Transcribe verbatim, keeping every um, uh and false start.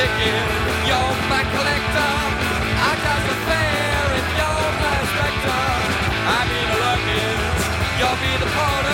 ticket, you're my collector. I cast a fair and you're my spectre. I be the luckiest, you'll be the porter.